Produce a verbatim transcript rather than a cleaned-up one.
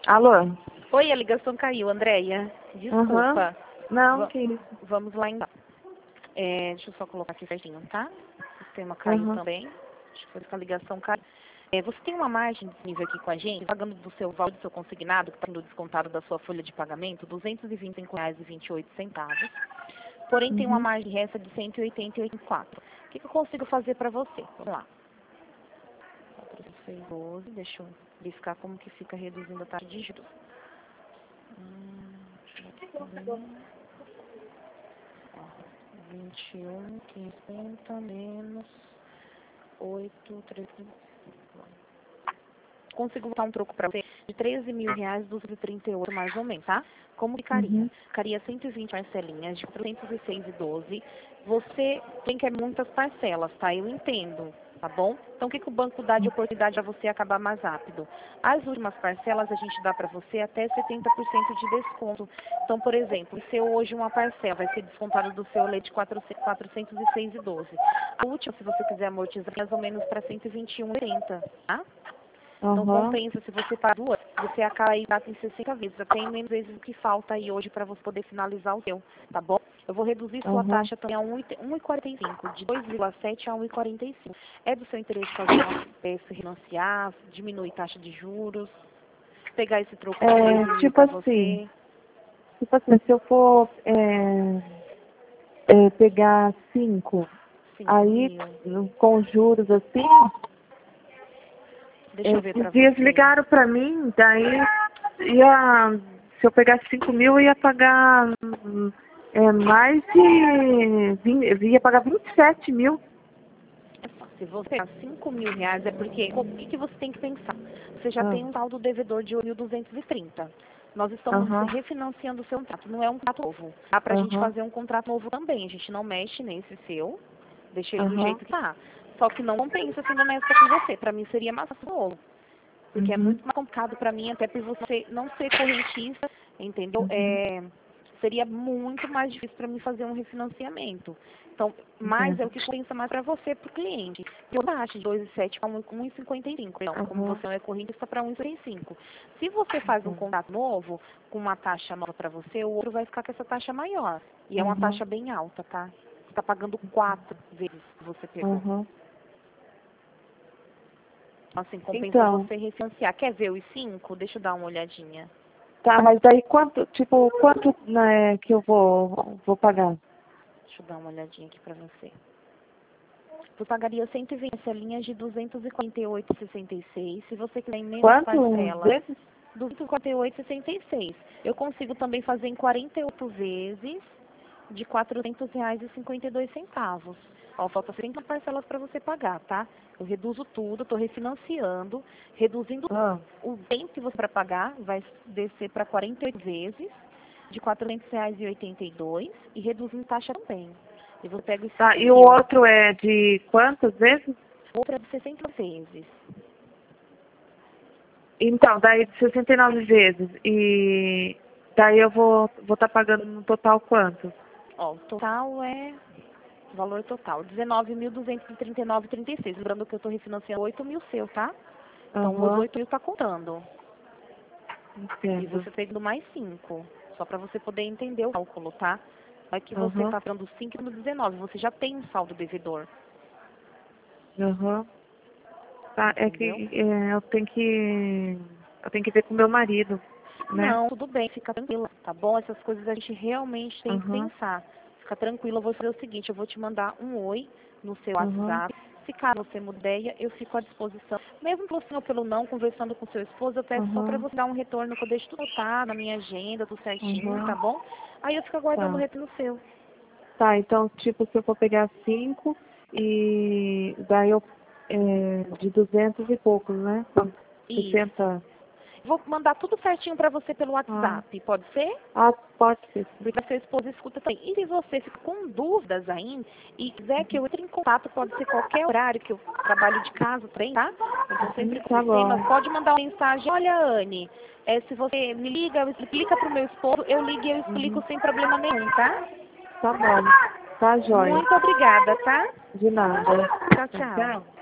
Alô? Oi, a ligação caiu, Andréia. Desculpa. Uhum. Não, Va que isso. Vamos lá então. É, deixa eu só colocar aqui certinho, tá? O sistema caiu Uhum. também. Acho que foi que a ligação caiu. É, você tem uma margem disponível aqui com a gente, pagando do seu valor do seu consignado, que está sendo descontado da sua folha de pagamento, duzentos e vinte e cinco reais e vinte e oito centavos. Porém, tem uma Uhum. margem resta de cento e oitenta e oito vírgula quatro. O que, que eu consigo fazer para você? Vamos lá. quatrocentos e doze, deixa eu verificar como que fica reduzindo a taxa de juros. Hum, ó, vinte e um, cinquenta menos oito, trezentos. Consigo botar um troco para você de treze mil reais, duzentos e trinta e oito mais ou menos, tá? Como ficaria? Uhum. Ficaria cento e vinte parcelinhas de quatrocentos e seis e doze. Você tem que é muitas parcelas, tá? Eu entendo, tá bom? Então o que, que o banco dá de oportunidade a você acabar mais rápido? As últimas parcelas a gente dá para você até setenta por cento de desconto. Então, por exemplo, se hoje uma parcela vai ser descontada do seu leite quatrocentos e seis e doze. A última, se você quiser amortizar, mais ou menos para cento e vinte e um e oitenta, tá? Não Uhum. compensa se você paga duas, você acaba aí em sessenta vezes, até menos vezes do que falta aí hoje para você poder finalizar o seu, tá bom? Eu vou reduzir sua Uhum. taxa também a um vírgula quarenta e cinco, de dois vírgula sete a um vírgula quarenta e cinco. É do seu interesse fazer uma peça, refinanciar, diminuir taxa de juros, pegar esse troco de treze É, mil tipo para assim, você? tipo assim, se eu for é, é, pegar cinco, cinco aí mil. com juros assim, Deixa eu ver esses para dias você. ligaram pra mim, daí ia, se eu pegasse cinco mil, eu ia pagar hum, é, mais de vinte, eu ia pagar vinte e sete mil. Se você pegar cinco mil reais, é porque o que, que você tem que pensar? Você já Ah, tem um saldo devedor de oito mil duzentos e trinta. Nós estamos Aham, refinanciando o seu contrato, não é um contrato novo. Dá pra gente aham, fazer um contrato novo também. A gente não mexe nesse seu, deixa ele do aham, jeito que tá. Só que não compensa sendo honesta com você. Pra mim seria mais fácil novo. Porque é uhum, muito mais complicado pra mim, até por você não ser correntista, entendeu? uhum, É, seria muito mais difícil para mim fazer um refinanciamento. Então, mais é entendo. o que compensa mais para você, para o cliente. Eu taxa de dois vírgula sete para um vírgula cinquenta e cinco. Não, como Aham, você não é correntista, para um vírgula cinquenta e cinco. Se você faz um entendo. contrato novo, com uma taxa nova para você, o outro vai ficar com essa taxa maior. E é uma Aham, taxa bem alta, tá? Você está pagando quatro vezes que você pegou. aham. Assim, compensa Então, você refinanciar. Quer ver os cinco? Deixa eu dar uma olhadinha. tá, mas daí quanto, tipo, quanto né, que eu vou, vou pagar? Deixa eu dar uma olhadinha aqui pra você. Você pagaria cento e vinte parcelinhas de duzentos e quarenta e oito reais e sessenta e seis. Se você quiser em menos Quanto parcelas, vezes? duzentos e quarenta e oito reais e sessenta e seis. Eu consigo também fazer em quarenta e oito vezes de quatrocentos reais e cinquenta e dois centavos. Ó, falta trinta parcelas para você pagar, tá? Eu reduzo tudo, estou refinanciando, reduzindo Ah, o tempo que você para pagar, vai descer para quarenta e oito vezes de quatrocentos reais e oitenta e dois e reduzindo taxa também. E você pega os tá, cinco e o mil. outro é de quantas vezes? Outra de sessenta vezes. Então, daí de sessenta e nove vezes. E daí eu vou vou estar pagando no total quanto? Ó, o total é, valor total, dezenove mil duzentos e trinta e nove reais e trinta e seis. Lembrando que eu estou refinanciando oito mil seu, tá? Então, os Aham, oito mil está contando. E entendo. você pegando mais cinco. Só para você poder entender o cálculo, tá? Não é que você Aham, está dando cinco no dezenove, você já tem um saldo devedor. aham. Tá, é Entendeu? que é, eu tenho que eu tenho que ver com meu marido, né? Não, tudo bem, fica tranquila, tá bom? Essas coisas a gente realmente tem que Aham, pensar. Fica tranquila, eu vou fazer o seguinte, eu vou te mandar um oi no seu aham, WhatsApp. Se caso você mude ideia, eu fico à disposição. Mesmo pelo sim ou pelo não, conversando com seu esposo, eu peço só para aham, você dar um retorno, que eu deixo tudo tá na minha agenda, tudo certinho, tá aham. bom? Aí eu fico aguardando o Tá. retorno seu. Tá, então, tipo, se eu for pegar cinco e daí eu é, de duzentos e poucos, né? Isso. sessenta. Vou mandar tudo certinho para você pelo Ah, WhatsApp, pode ser? ah, pode ser. Sim. Porque a sua esposa escuta também. E se você fica com dúvidas ainda e quiser que eu entre em contato, pode ser qualquer horário que eu trabalho de casa também, tá? Então sempre Uhum, com tá o sistema, bom. pode mandar uma mensagem, olha Anne, é, se você me liga, eu explica pro meu esposo, eu ligo e eu explico Uhum, sem problema nenhum, tá? tá bom. Tá jóia. Muito obrigada, tá? De nada. Tchau, tchau. Tchau.